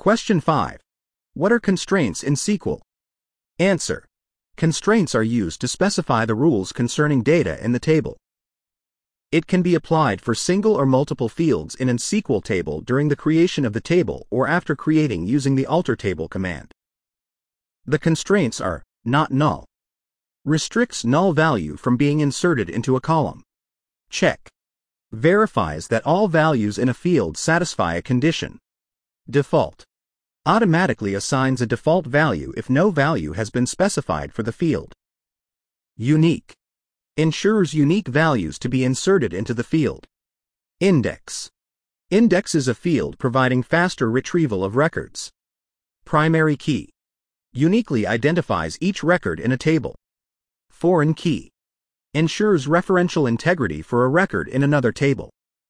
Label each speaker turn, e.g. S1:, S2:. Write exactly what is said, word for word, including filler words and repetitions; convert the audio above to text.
S1: Question five. What are constraints in S Q L? Answer. Constraints are used to specify the rules concerning data in the table. It can be applied for single or multiple fields in an S Q L table during the creation of the table or after creating using the alter table command. The constraints are not null. Restricts null value from being inserted into a column. Check. Verifies that all values in a field satisfy a condition. Default. Automatically assigns a default value if no value has been specified for the field. Unique. Ensures unique values to be inserted into the field. Index. Indexes a field providing faster retrieval of records. Primary key. Uniquely identifies each record in a table. Foreign key. Ensures referential integrity for a record in another table.